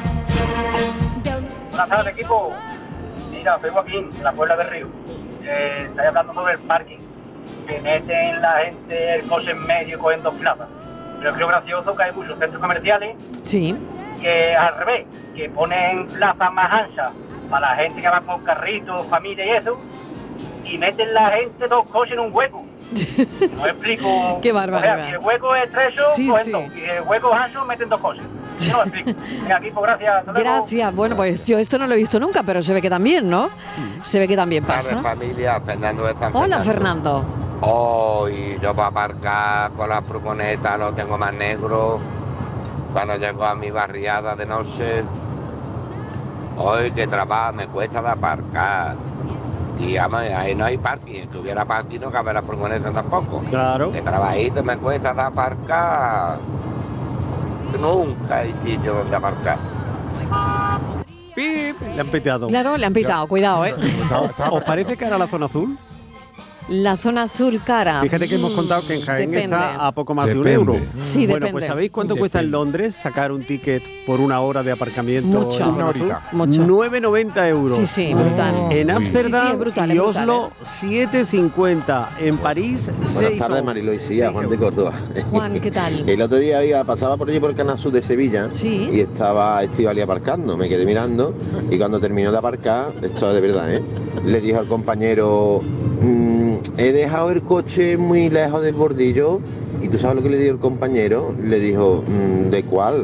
Buenas tardes, equipo. Mira, soy Joaquín, de la Puebla del Río. Eh, estoy hablando sobre el parking. Que meten la gente el coche en medio y cogen dos plazas. Pero creo gracioso que hay muchos centros comerciales Sí. que al revés, que ponen plazas más anchas para la gente que va con carritos, familia y eso, y meten la gente dos coches en un hueco. No explico. Qué barbaridad. O sea, si el hueco es estrecho, Sí, cogen sí. dos. Y el hueco es ancho, meten dos coches. Yo no lo explico. Venga, equipo, gracias. Hasta luego. Gracias. Bueno, pues yo esto no lo he visto nunca, pero se ve que también, ¿no? Se ve que también pasa. Familia, Fernando de San Hola, Fernando. Fernando. Hoy yo para aparcar con la furgoneta lo tengo más negro. Cuando llego a mi barriada de noche, hoy que trabajo me cuesta de aparcar. Y ama, ahí no hay parking. Si tuviera parking no cabe la furgoneta tampoco. Claro. De trabajito me cuesta de aparcar. Nunca hay sitio donde aparcar. ¡Pip! Le han peteado. Claro, le han pitado, cuidado, ¿eh? ¿Os parece que era la zona azul? La zona azul cara. Fíjate que hemos Mm, contado que en Jaén depende. está a poco más Depende. de un euro. Sí, bueno, depende. pues ¿sabéis cuánto cuesta en Londres sacar un ticket por una hora de aparcamiento? Mucho. en Una zona azul? horita. Mucho. nueve noventa euros. Sí, sí, brutal. En Sí, Ámsterdam sí, es brutal, y es brutal, Oslo, siete cincuenta. En París, Buenas seis tardes, Marilo y Silla, Juan de Córdoba. Juan, ¿qué tal? El otro día iba, pasaba por allí por el Canal Sur de Sevilla Sí. y estaba Estivali aparcando. Me quedé mirando y cuando terminó de aparcar, esto es de verdad, ¿eh? Le dijo al compañero, "Mm, he dejado el coche muy lejos del bordillo". ¿Y tú sabes lo que le dijo el compañero? Le dijo, "Mm, ¿de cuál?".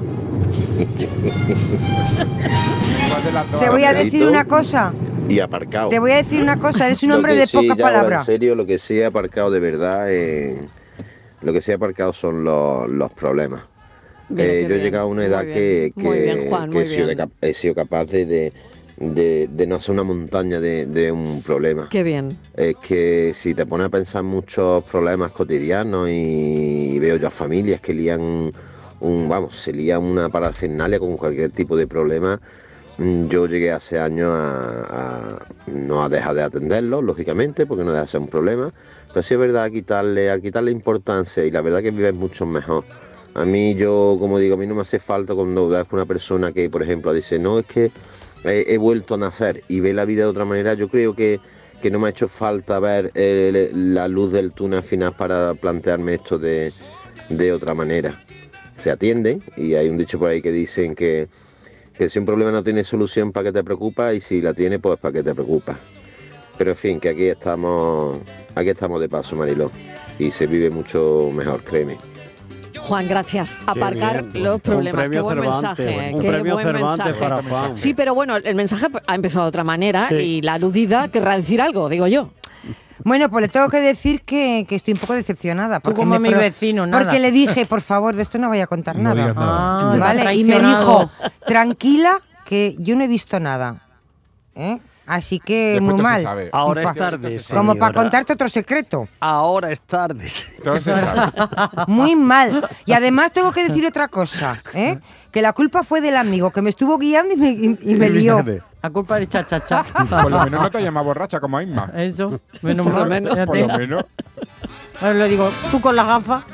Te voy a decir una cosa. Y aparcado. Te voy a decir una cosa, eres un Lo hombre que de sí, poca ya ahora, palabra. En serio, lo que sí he aparcado de verdad, eh, lo que sí he aparcado son los, los problemas. Bien, Eh, qué yo he bien. llegado a una edad Muy que, bien. Muy que- bien, Juan, que muy he, sido de bien. cap- he sido capaz de, de, de- de no hacer una montaña de, de un problema. Qué bien. Es que si te pones a pensar muchos problemas cotidianos y veo yo a familias que lían un, vamos, se lían una parafernalia con cualquier tipo de problema. Mm, Yo llegué hace años a, a no a dejar de atenderlo, lógicamente, porque no deja de ser un problema, pero sí es verdad a quitarle, a quitarle importancia y la verdad que vives mucho mejor. A mí, yo, como digo, a mí no me hace falta cuando ves una persona que, por ejemplo, dice, no, es que he, he vuelto a nacer y ve la vida de otra manera. Yo creo que, que no me ha hecho falta ver eh, la luz del túnel final para plantearme esto de, de otra manera. Se atienden y hay un dicho por ahí que dicen que, que si un problema no tiene solución, ¿para qué te preocupas? Y si la tiene, pues ¿para qué te preocupas? Pero en fin, que aquí estamos, aquí estamos de paso, Mariló, y se vive mucho mejor, créeme. Juan, gracias. Aparcar bien. los Un problemas. Qué premio buen Cervantes, mensaje. un Qué premio buen Cervantes mensaje. para Juan. Sí, pero bueno, el mensaje ha empezado de otra manera Sí. y la aludida querrá decir algo, digo yo. Bueno, pues le tengo que decir que, que estoy un poco decepcionada. Tú como mi vecino, nada. Porque le dije, por favor, de esto no voy a contar No nada. digas nada. Ah, ¿Vale? te ha Y me traicionado. dijo, tranquila, que yo no he visto nada. ¿Eh? Así que Después muy todo se mal. sabe. Ahora es Pa- tarde. Como para señora. contarte otro secreto. Ahora es tarde. Todo se sabe. Muy mal. Y además tengo que decir otra cosa, ¿eh? Que la culpa fue del amigo que me estuvo guiando y me, y- y me lió. La culpa es chachacha. Por lo menos no te llamas borracha como Isma. Eso, menos Por lo mal. menos. fíjate. Por lo menos. Ahora le digo, tú con las gafas.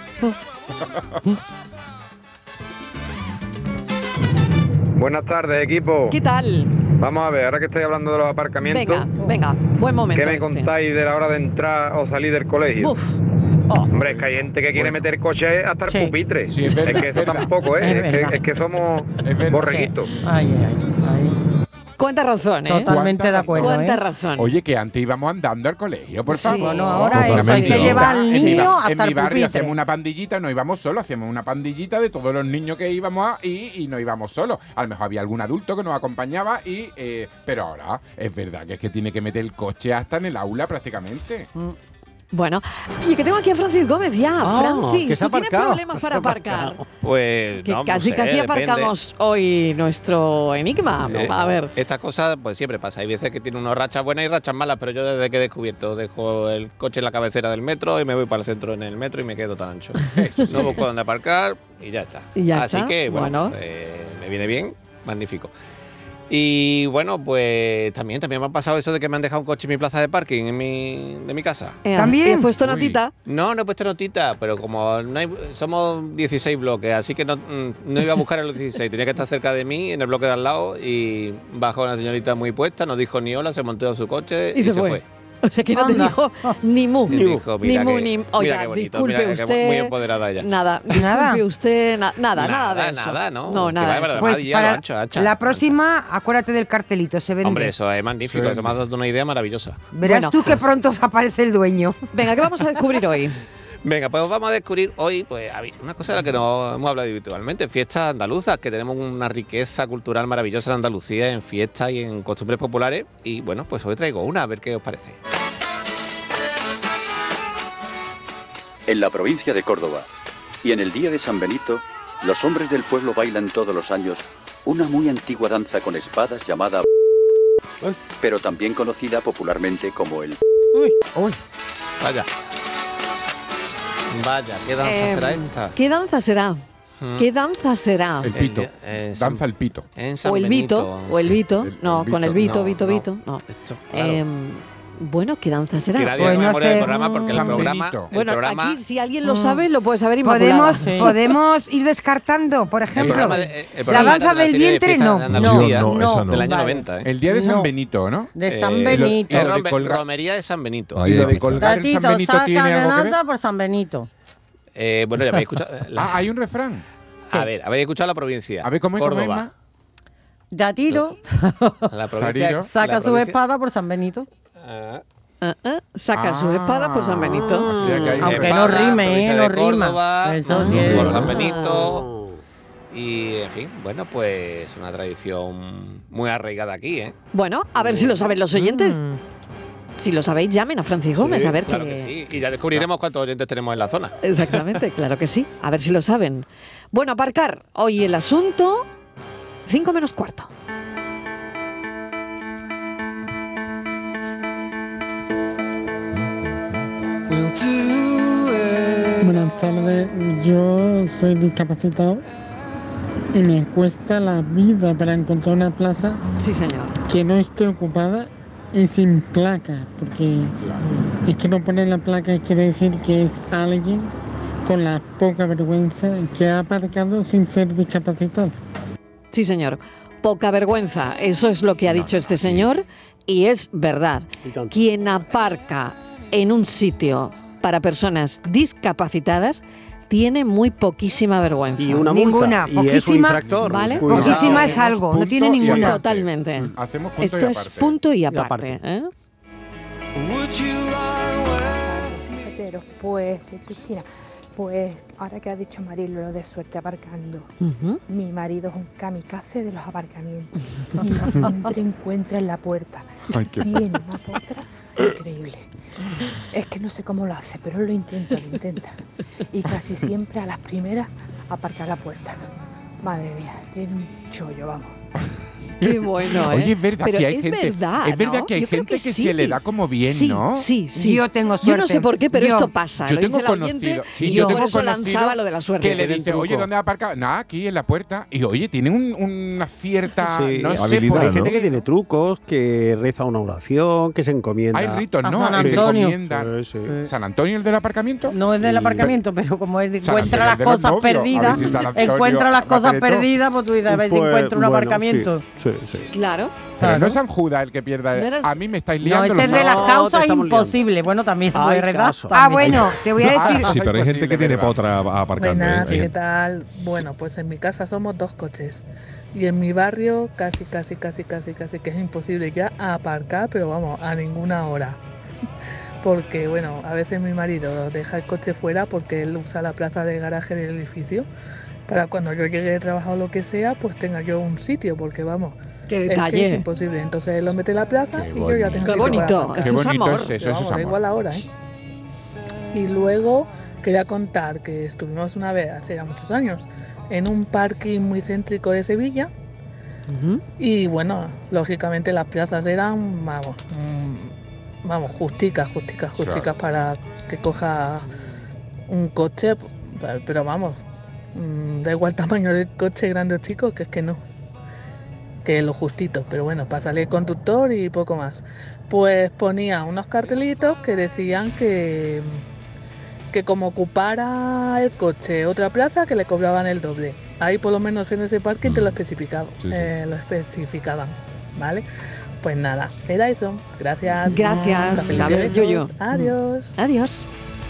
Buenas tardes, equipo. ¿Qué tal? Vamos a ver, ahora que estoy hablando de los aparcamientos, Venga, venga. Buen momento. ¿qué me este. contáis de la hora de entrar o salir del colegio? Uf. Hombre, es que hay gente que quiere meter coche hasta el Sí. pupitre. Sí, es verdad, que eso es verdad. tampoco, Es ¿eh? Es, verdad. que, es que somos Es verdad. borreguitos. Ay, ay, ay. Cuánta razón, ¿eh? Totalmente de acuerdo. Cuánta ¿eh? razón. Oye, que antes íbamos andando al colegio, por Sí. favor. Bueno, ahora eso hay que llevar al En mi niño ba- hasta En mi el barrio pupitre. hacemos una pandillita, no íbamos solos, hacíamos una pandillita de todos los niños que íbamos ahí y no íbamos solos. A lo mejor había algún adulto que nos acompañaba, y eh, pero ahora es verdad que es que tiene que meter el coche hasta en el aula prácticamente. Bueno, oye, que tengo aquí a Francis Gómez ya. Ah, Francis, que se ha ¿tú tienes aparcado, problemas se para ha aparcar? aparcado. Pues Que no, no casi, sé, casi depende. aparcamos hoy nuestro enigma. Eh, A ver. Estas cosas pues siempre pasa. Hay veces que tiene unas rachas buenas y rachas malas, pero yo desde que he descubierto dejo el coche en la cabecera del metro y me voy para el centro en el metro y me quedo tan ancho. No busco dónde aparcar y ya está. Y ya Así está, que bueno, bueno. eh, me viene bien, magnífico. Y bueno, pues también, también me ha pasado eso de que me han dejado un coche en mi plaza de parking en mi, de mi casa. Eh, ¿También? ¿Y has puesto Uy. notita? No, no he puesto notita, pero como no hay, somos dieciséis bloques, así que no, mm, no iba a buscar a los dieciséis, tenía que estar cerca de mí, en el bloque de al lado, y bajó una señorita muy puesta, no dijo ni hola, se montó en su coche y, Y se fue. O sea que no te Anda. dijo ni mu. Y dijo, mira ni mu, que- ni. mira Oiga, qué bonito, disculpe mira que usted. muy empoderada ella. Nada, Nada. disculpe usted. na- nada, nada, Nada, de eso. nada, ¿no? No, Que nada. va, de verdad, eso. Pues Madre, ya lo para ancho, ancha. la próxima, acuérdate del cartelito, se vende. Hombre, eso es magnífico, Sí. eso me ha dado una idea maravillosa. Verás Bueno, tú que pronto aparece el dueño. Venga, ¿qué vamos a descubrir hoy? Venga, pues vamos a descubrir hoy pues, a ver, una cosa de la que no hemos hablado habitualmente, fiestas andaluzas, que tenemos una riqueza cultural maravillosa en Andalucía, en fiestas y en costumbres populares. Y bueno, pues hoy traigo una, a ver qué os parece. En la provincia de Córdoba y en el día de San Benito, los hombres del pueblo bailan todos los años una muy antigua danza con espadas llamada, pero también conocida popularmente como el. Uy, uy. Vaya. Vaya, ¿qué danza Eh, será esta? ¿Qué danza será? Mm. ¿Qué danza será? El pito. Eh, San- Danza el pito. En San O el Benito, Vito, o el sí. Vito. No, el con el Vito, Vito, no, Vito, no. Vito. No. Esto, claro. Em, bueno, ¿qué danza será? Que nadie Pues haga no memoria sé. del programa porque el San programa, Benito. el Bueno, programa, aquí si alguien lo sabe, lo puede saber Inmaculada. Podemos, Sí. podemos ir descartando, por ejemplo, programa de- el la programa danza de la del serie de vientre, fiestas no. de Andalucía, No, no, esa no. del año Vale. noventa. ¿eh? El día de San No. Benito, ¿no? De Eh, San lo- Benito. es lo de Rome- colgar- romería de San Benito. Ahí ¿Y lo de escucha. colgar el San Gatito, Benito saca tiene de algo que ver? nata por San Benito. Eh, bueno, ya habéis escuchado. la- Ah, hay un refrán. a ver, habéis escuchado la provincia. A ver, ¿cómo es? ¿Cómo es, Córdoba. Ma? Gatito, La provincia. Tarillo. saca la su provincia- espada por San Benito. Ah, Ah, ah, saca su Ah. espada por San Benito. O sea que hay- Aunque Espada, no rime, provincia ¿eh? de No rima. Córdoba, Eso mm, sí es. por San Ah. Benito. Y, en fin, bueno, pues una tradición muy arraigada aquí, ¿eh? Bueno, a ver si lo saben los oyentes. Mm. Si lo sabéis, llamen a Francis Gómez, Sí, a ver claro qué- que sí. Y ya descubriremos cuántos oyentes tenemos en la zona. Exactamente, claro que sí. A ver si lo saben. Bueno, aparcar. Hoy el asunto, cinco menos cuarto. Buenas tardes, yo soy discapacitado y me cuesta la vida para encontrar una plaza Sí, señor. que no esté ocupada y sin placa, porque es que no poner la placa quiere decir que es alguien con la poca vergüenza que ha aparcado sin ser discapacitado. Sí, señor. Poca vergüenza. Eso es lo que ha dicho este señor y es verdad. Y tanto. Quien aparca en un sitio para personas discapacitadas tiene muy poquísima vergüenza. Y una Ninguna, multa. Y es un poquísima, infractor. ¿vale? Cuidado. Poquísima es algo, no tiene Punto y ninguna. aparte. Totalmente. Hacemos punto Esto y es aparte. punto y aparte. aparte. ¿eh? Pero pues, sí, Cristina, pues ahora que ha dicho Marilo lo de suerte aparcando, Ujú. mi marido es un kamikaze de los aparcamientos y siempre encuentra en la puerta. Ay, qué Tiene una potra increíble. Es que no sé cómo lo hace, pero él lo intenta, lo intenta. Y casi siempre a las primeras aparca la puerta. Madre mía, tiene un chollo, vamos. Qué bueno, ¿eh? Oye, es verdad Pero que hay es gente, verdad, es verdad ¿no? que hay Yo creo gente que, sí. se le da como bien, Sí, ¿no? sí, sí. Yo tengo Yo no sé suerte. por qué, pero Yo. esto pasa. Yo lo tengo dice el oyente conocido, sí, y yo yo por tengo eso conocido lanzaba lo de la suerte. que le Del dice, truco. oye, ¿dónde aparca? Nada, aquí en la puerta. Y oye, tiene un- una cierta, Sí, no sé, habilidad, por Hay ¿no? gente que tiene trucos, que reza una oración, que se encomienda. Hay ritos, A ¿no? San Que se Antonio. encomiendan. Sí, sí. ¿San Antonio el del aparcamiento? No es del Y- aparcamiento, pero como él San encuentra Antonio las de los cosas novios. A ver perdidas, si San Antonio encuentra las va a cosas hacer esto. perdidas, pues tú dices, a ver si Pues, encuentra un bueno, aparcamiento. Sí, sí, sí. Claro. Pero Claro. no es San Judas el que pierda. No era- A mí me estáis No, liando. ese los es de las No, causas te estamos liando. imposibles. Bueno, también Hay puede redar. casos. Ah, bueno, te voy a Ah, decir. Sí, pero hay gente que imposible, tiene ¿verdad? potra aparcando. Buenas, ¿eh? ¿qué tal? Bueno, pues en mi casa somos dos coches. Y en mi barrio casi, casi, casi, casi, casi que es imposible ya aparcar, pero vamos, a ninguna hora. Porque, bueno, a veces mi marido deja el coche fuera porque él usa la plaza de garaje del edificio para cuando yo llegue de trabajo o lo que sea, pues tenga yo un sitio, porque vamos, Qué es detalle. que es imposible. Entonces él lo mete en la plaza Qué y yo ya bonito. tengo Qué sitio bonito, para aparcar. esto es bonito amor. es eso, Pero eso vamos, es da amor. igual la hora, ¿eh? Y luego quería contar que estuvimos una vez, hace ya muchos años, en un parking muy céntrico de Sevilla. Ujú. Y bueno, lógicamente las plazas eran, vamos, mm, vamos, justicas, justicas, justicas para que coja un coche, p- pero vamos, mm, da igual tamaño del coche, grande o chico, que es que no, que lo justito, pero bueno, para salir conductor y poco más. Pues ponía unos cartelitos que decían que, que como ocupara el coche otra plaza, que le cobraban el doble. Ahí por lo menos en ese parking te lo especificaba, Sí, sí. eh, lo especificaban, ¿vale? Pues nada, era eso. Gracias. Gracias. Cafelito A y ver, besos. Yuyu. Adiós. Adiós.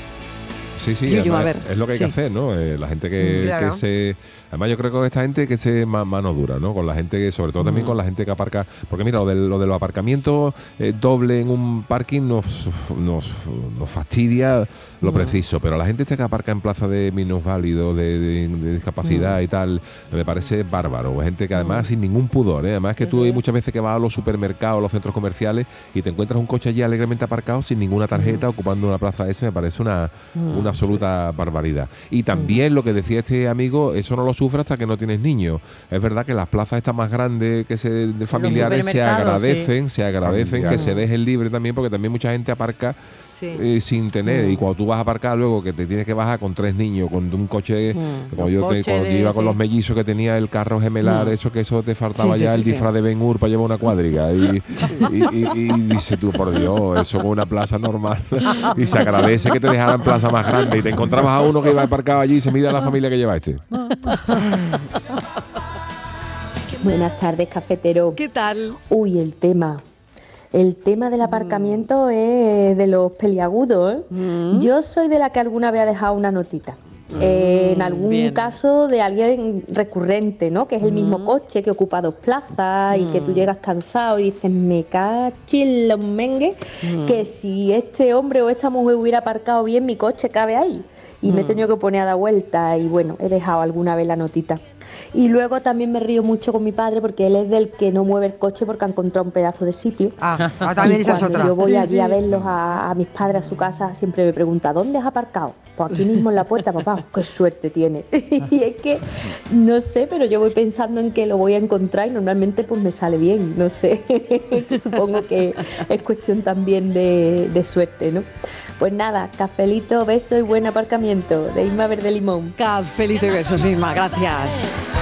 Sí, sí, Yuyu, además, a ver, es lo que hay sí. que hacer, ¿no? Eh, la gente que, Mm, claro. que se... Además yo creo que esta gente que se ma- mano dura, ¿no? Con la gente que, sobre todo también Mm. con la gente que aparca... Porque mira, lo, del, lo de los aparcamientos eh, doble en un parking nos, nos, nos fastidia lo Mm. preciso, pero la gente esta que aparca en plaza de minusválidos, de, de, de discapacidad Mm. y tal, me parece bárbaro. Gente que además sin ningún pudor, ¿eh? Además que tú hay muchas veces que vas a los supermercados, a los centros comerciales y te encuentras un coche allí alegremente aparcado sin ninguna tarjeta ocupando una plaza esa, me parece una, Mm. una absoluta barbaridad. Y también lo que decía este amigo, eso no lo sufre hasta que no tienes niños. Es verdad que las plazas estas más grandes que se, de familiares se supermercados, agradecen, se agradecen que Familiares. se dejen libre también, porque también mucha gente aparca Sí. eh, sin tener. Y cuando tú vas a aparcar luego que te tienes que bajar con tres niños, con un coche, Mm. como Un yo, te- coche cuando yo de- iba con sí. los mellizos que tenía el carro gemelar, Mm. eso que eso te faltaba Sí, sí, ya sí, el sí. disfraz de Ben Hur para llevar una cuadriga. Y, y, y, y dice tú, por Dios, eso con una plaza normal. Y se agradece que te dejaran plaza más grande. Y te encontrabas a uno que iba aparcado allí y se mira la familia que lleva este. Buenas tardes, cafetero. ¿Qué tal? Uy, el tema. El tema del aparcamiento es de los peliagudos, ¿eh? Mm. Yo soy de la que alguna vez ha dejado una notita. Eh, en algún bien. caso de alguien recurrente, ¿no? Que es el mismo Mm. coche que ocupa dos plazas y que tú llegas cansado y dices, me cachis los mengues, Mm. que si este hombre o esta mujer hubiera aparcado bien, mi coche cabe ahí. Y me he Mm. tenido que poner a dar vuelta y bueno, he dejado alguna vez la notita. Y luego también me río mucho con mi padre porque él es del que no mueve el coche porque ha encontrado un pedazo de sitio. Ah, ah, también Y esa es cuando otra. yo voy Sí, allí sí. a verlos a, a mis padres a su casa, siempre me pregunta, ¿dónde has aparcado? Pues aquí mismo en la puerta, papá. ¡Qué suerte tiene! Y es que, no sé, pero yo voy pensando en que lo voy a encontrar y normalmente pues me sale bien, no sé. Supongo que es cuestión también de, de suerte, ¿no? Pues nada, cafelito, beso y buen aparcamiento. De Isma Verde Limón. Cafelito y besos, Isma, gracias.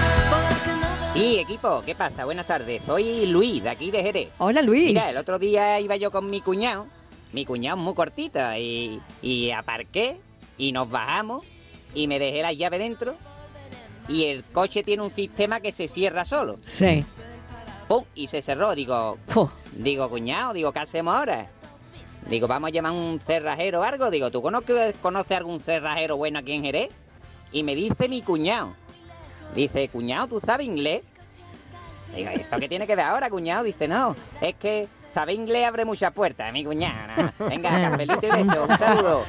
Y equipo, ¿qué pasa? Buenas tardes. Soy Luis, de aquí de Jerez. Hola, Luis. Mira, el otro día iba yo con mi cuñado. Mi cuñado es muy cortito y, y aparqué y nos bajamos y me dejé la llave dentro y el coche tiene un sistema que se cierra solo. Sí. ¡Pum! Y se cerró. Digo, Fu. digo, cuñado, digo, ¿qué hacemos ahora? Digo, vamos a llamar a un cerrajero o algo. Digo, ¿tú conoces, conoces algún cerrajero bueno aquí en Jerez? Y me dice mi cuñado. Dice, cuñado, ¿tú sabes inglés? Digo, ¿esto qué tiene que ver ahora, cuñado? Dice, no, es que saber inglés abre muchas puertas, mi cuñado. Nada. Venga, cafelito y beso, un saludo.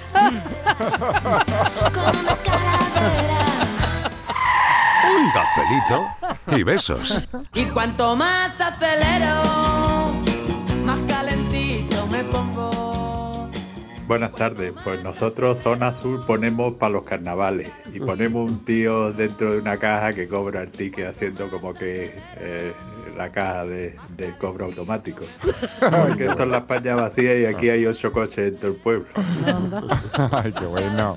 Cafelito y besos. Y cuanto más acelero, más calentito me pongo. Buenas tardes, pues nosotros Zona Sur ponemos para los carnavales y ponemos un tío dentro de una caja que cobra el ticket haciendo como que eh, la caja de, de cobro automático. Porque esto es la España vacía y aquí hay ocho coches en todo el pueblo. Ay, qué bueno.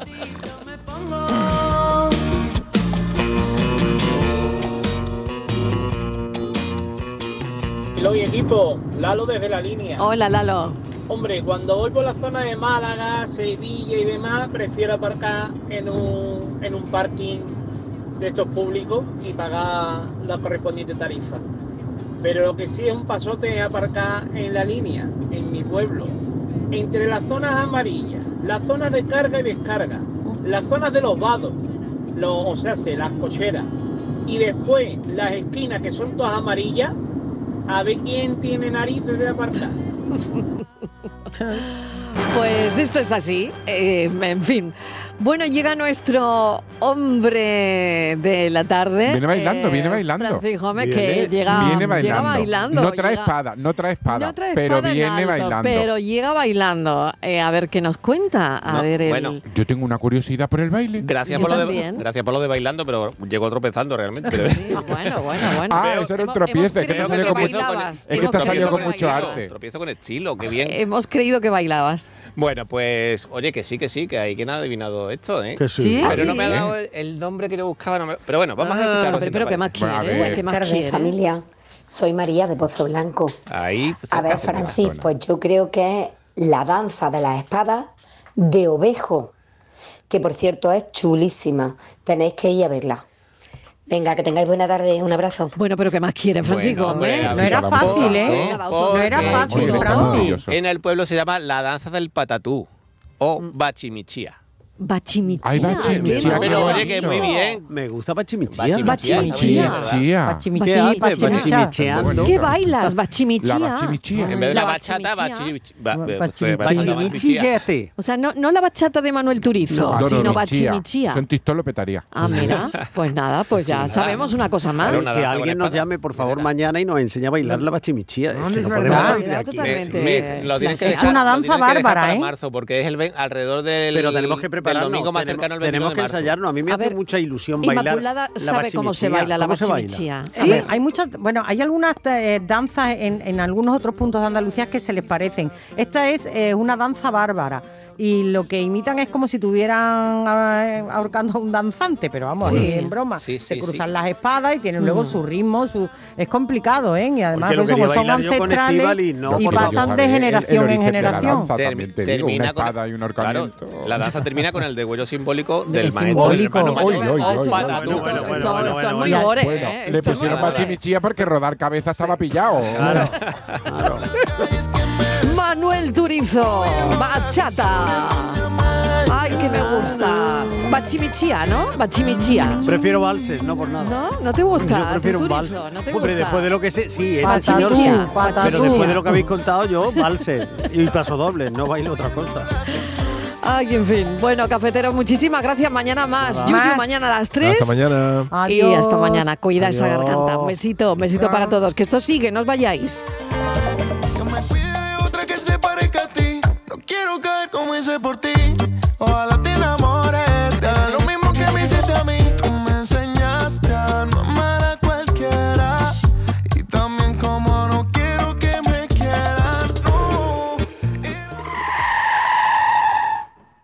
Hello, y equipo, Lalo desde la línea. Hola, Lalo. Hombre, cuando voy por la zona de Málaga, Sevilla y demás, prefiero aparcar en un, en un parking de estos públicos y pagar la correspondiente tarifa. Pero lo que sí es un pasote es aparcar en la línea, en mi pueblo, entre las zonas amarillas, las zonas de carga y descarga, las zonas de los vados, los, o sea, las cocheras, y después las esquinas que son todas amarillas, a ver quién tiene narices de aparcar. Pues esto es así, eh, en fin. Bueno, llega nuestro hombre de la tarde. Viene bailando, eh, viene bailando. Francisco Gómez, Viene- que llega viene bailando. llega bailando. No trae llega- espada, no trae espada, no trae pero espada en viene alto, bailando. Pero llega bailando. Eh, a ver qué nos cuenta. A No, ver, el- bueno. Yo tengo una curiosidad por el baile. Gracias Yo por, lo de, también. gracias por lo de bailando, pero llegó tropezando realmente. bueno, bueno, bueno. Ah, eso era un tropiezo, es que te creído salió que con mucho, bailabas. es que Hemos te ha creído salido con que mucho bailabas. arte. Tropiezo con estilo, qué bien. Hemos creído que bailabas. Bueno, pues, oye, que sí, que sí, que hay quien ha adivinado esto, ¿eh? Que sí. ¿Sí? Pero no ¿Ah, me ha sí? dado el, el nombre que yo buscaba. no me- Pero bueno, vamos a Ah, escucharlo. pero- si te pero ¿qué más parece. quiere? Bueno, a ver. ¿Qué más Buenas quiere? tardes, familia. Soy María de Pozo Blanco. Ahí, pues, A ver, cerca, cerca. Francis, pues yo creo que es la danza de las espadas de Ovejo, que por cierto es chulísima. Tenéis que ir a verla. Venga, que tengáis buena tarde. Un abrazo. Bueno, pero ¿qué más quiere, Francisco? Bueno, hombre, Hombre? a No ver, era fácil, ¿eh? Venga, doctor, No era porque fácil, Muy Francis. maravilloso. En el pueblo se llama la danza del patatú o bachimichía. Bachimichía. Ay, bachimichía, qué Pero bonito. oye, que muy bien. Me gusta Bachimichía. Bachimichía. Chía. Bachimichía, hace? bachimichá. Bachimicheando. ¿Qué bailas? Bachimichía. La bachimichía. En vez de la, La bachata, bachimichía. bachi- ba- ba- Bachimichía. bachata, bachimichía. Bachimichillete. O sea, no, no la bachata de Manuel Turizo, No, No, no, sino no, bachimichía. Sentistó lo petaría. Ah, mira, pues nada, pues ya sabemos una cosa más. Claro, una Que danza alguien con nos espada. llame, por favor, mañana y nos enseñe a bailar la bachimichía. Es No, que es no verdad. podemos salir de Queda aquí. totalmente- Me- lo tienen que Es dejar- una lo danza tienen que dejar bárbara, para ¿eh? marzo, porque es el ve- alrededor del, Pero tenemos que del prepararnos. domingo más tenemos, cercano al veintiuno tenemos de que marzo. ensayarnos. A mí me A hace ver, mucha ilusión bailar. Inmaculada la sabe cómo se bachimichía. baila la ¿Cómo se baila? bachimichía. A Sí, ver. hay muchas, bueno, hay algunas eh, danzas en, en algunos otros puntos de Andalucía que se les parecen. Esta es eh, una danza bárbara y lo que imitan es como si estuvieran eh, ahorcando a un danzante, pero vamos, Sí. así en broma. Sí, se sí, cruzan sí. las espadas y tienen luego Mm. su ritmo, su es complicado, ¿eh? Y además Porque lo pues, quería como son bailar yo con ancestrales Estíbaliz, no, y porque pasan yo de sabe el- el generación en origen de la generación. danza, también te digo, una espada y un ahorcamiento. Claro, la danza termina con el degüello simbólico del El maestro. simbólico. del hermano Uy, mayor, uy, o uy, patatú. bueno, bueno, bueno, Esto- bueno, esto es bueno, muy bueno. gore, Bueno, ¿eh? le Esto es muy pusieron gore. bachimichía porque rodar cabeza estaba pillado. Claro, claro. Manuel Turizo, bachata. Ay, que me gusta. Bachimichía, ¿no? Bachimichía. Prefiero valses, no por nada. ¿No? ¿No te gusta? Yo prefiero ¿Tú, un vals. Turizo? ¿No te Hombre, gusta? después de lo que sé, sí, era el Patatú, señor sí. patatú. Pero después de lo que habéis contado yo, valses y paso doble, no bailo otra cosa. Ay, en fin. Bueno, cafetero, muchísimas gracias. Mañana más. Nada. Yuyu, Más. mañana a las tres. Hasta mañana. Y Adiós. hasta mañana. Cuida esa Adiós. garganta. Un besito, un besito para todos. Que esto sigue, no os vayáis. Otra que se parezca a ti. No quiero caer como hice por ti. Ojalá